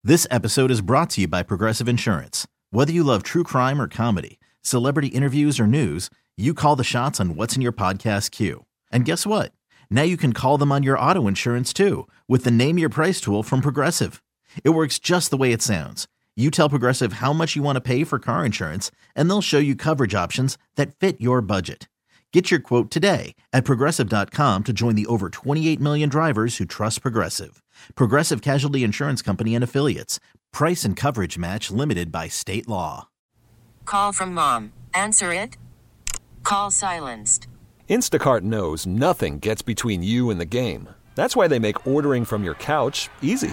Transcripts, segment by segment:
This episode is brought to you by Progressive Insurance. Whether you love true crime or comedy, celebrity interviews or news, you call the shots on what's in your podcast queue. And guess what? Now you can call them on your auto insurance too with the Name Your Price tool from Progressive. It works just the way it sounds. You tell Progressive how much you want to pay for car insurance, and they'll show you coverage options that fit your budget. Get your quote today at Progressive.com to join the over 28 million drivers who trust Progressive. Progressive Casualty Insurance Company and Affiliates. Price and coverage match limited by state law. Call from mom. Answer it. Call silenced. Instacart knows nothing gets between you and the game. That's why they make ordering from your couch easy.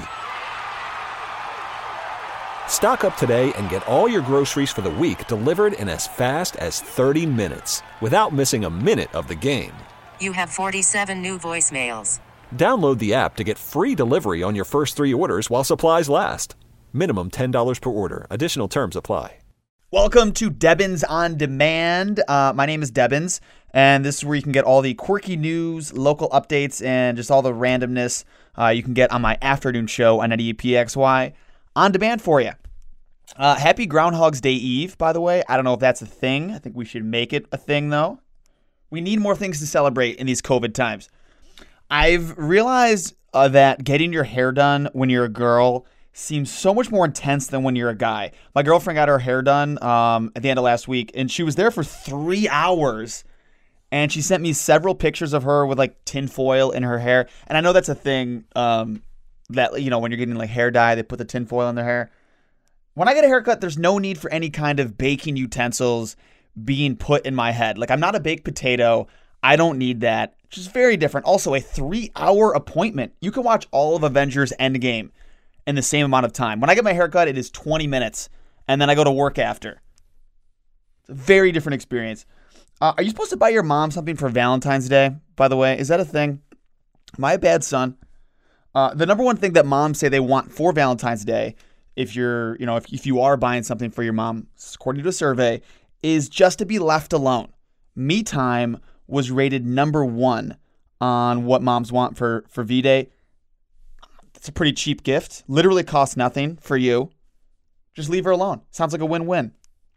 Stock up today and get all your groceries for the week delivered in as fast as 30 minutes without missing a minute of the game. You have 47 new voicemails. Download the app to get free delivery on your first 3 orders while supplies last. Minimum $10 per order. Additional terms apply. Welcome to Debbins on Demand. My name is Debbins, and this is where you can get all the quirky news, local updates, and just all the randomness you can get on my afternoon show on WPXY on demand for you. Happy Groundhog's Day Eve, by the way. I don't know if that's a thing. I think we should make it a thing, though. We need more things to celebrate in these COVID times. I've realized that getting your hair done when you're a girl seems so much more intense than when you're a guy. My girlfriend got her hair done at the end of last week, and she was there for 3 hours, and she sent me several pictures of her with like tinfoil in her hair. And I know that's a thing that, you know, when you're getting like hair dye, they put the tinfoil in their hair. When I get a haircut, there's no need for any kind of baking utensils being put in my head. Like, I'm not a baked potato. I don't need that. Which is very different. Also, a 3-hour appointment. You can watch all of Avengers Endgame in the same amount of time. When I get my haircut, it is 20 minutes, and then I go to work after. It's a very different experience. Are you supposed to buy your mom something for Valentine's Day, by the way? Is that a thing? Am I a bad son? The number one thing that moms say they want for Valentine's Day, if you're, you know, if you are buying something for your mom, according to a survey, is just to be left alone. Me time was rated number 1 on what moms want for V-Day. It's a pretty cheap gift. Literally costs nothing for you. Just leave her alone. Sounds like a win-win.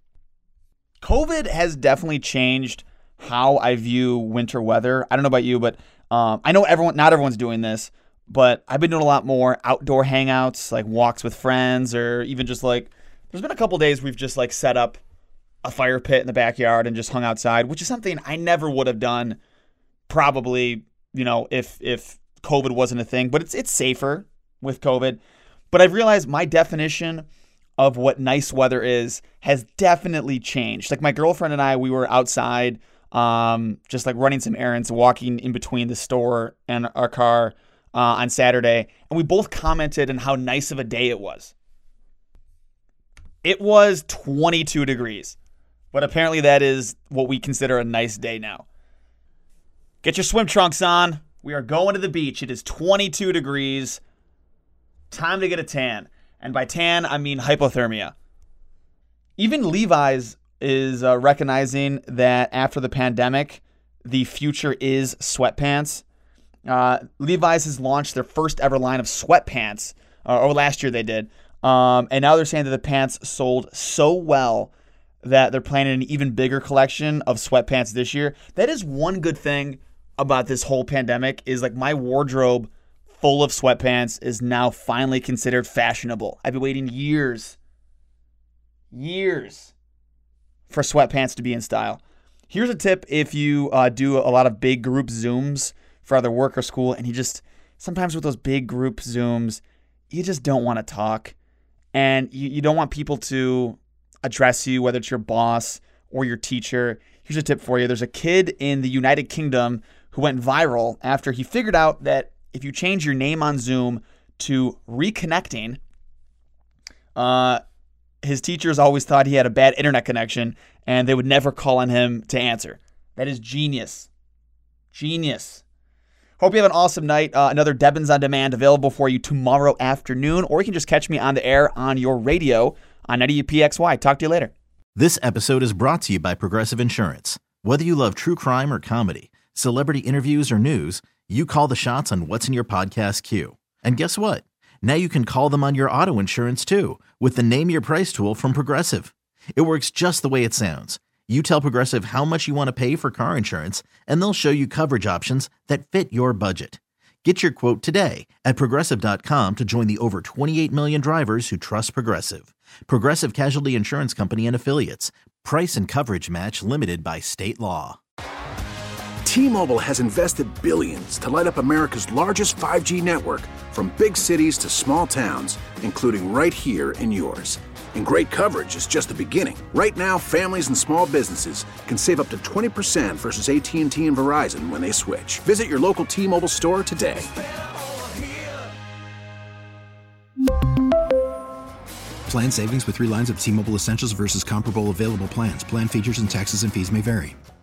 COVID has definitely changed how I view winter weather. I don't know about you, but I know not everyone's doing this, but I've been doing a lot more outdoor hangouts, like walks with friends, or even just like, there's been a couple days we've just like set up a fire pit in the backyard and just hung outside, which is something I never would have done probably, you know, if COVID wasn't a thing, but it's safer with COVID. But I've realized my definition of what nice weather is has definitely changed. Like my girlfriend and I, we were outside, just like running some errands, walking in between the store and our car on Saturday, and we both commented on how nice of a day it was. It was 22 degrees, but apparently that is what we consider a nice day now. Get your swim trunks on. We are going to the beach. It is 22 degrees. Time to get a tan. And by tan, I mean hypothermia. Even Levi's is recognizing that after the pandemic, the future is sweatpants. Levi's has launched their first ever line of sweatpants, or last year they did. And now they're saying that the pants sold so well that they're planning an even bigger collection of sweatpants this year. That is one good thing about this whole pandemic, is like my wardrobe full of sweatpants is now finally considered fashionable. I've been waiting years for sweatpants to be in style. Here's a tip if you do a lot of big group Zooms for either work or school, and you just, sometimes with those big group Zooms, you just don't want to talk, and you don't want people to address you, whether it's your boss or your teacher. Here's a tip for you. There's a kid in the United Kingdom who went viral after he figured out that if you change your name on Zoom to Reconnecting, his teachers always thought he had a bad internet connection and they would never call on him to answer. That is genius. Genius. Hope you have an awesome night. Another Debbins on Demand available for you tomorrow afternoon, or you can just catch me on the air on your radio on WPXY. Talk to you later. This episode is brought to you by Progressive Insurance. Whether you love true crime or comedy, celebrity interviews or news, you call the shots on what's in your podcast queue. And guess what? Now you can call them on your auto insurance too with the Name Your Price tool from Progressive. It works just the way it sounds. You tell Progressive how much you want to pay for car insurance, and they'll show you coverage options that fit your budget. Get your quote today at Progressive.com to join the over 28 million drivers who trust Progressive. Progressive Casualty Insurance Company and Affiliates. Price and coverage match limited by state law. T-Mobile has invested billions to light up America's largest 5G network, from big cities to small towns, including right here in yours. And great coverage is just the beginning. Right now, families and small businesses can save up to 20% versus AT&T and Verizon when they switch. Visit your local T-Mobile store today. Plan savings with 3 lines of T-Mobile Essentials versus comparable available plans. Plan features and taxes and fees may vary.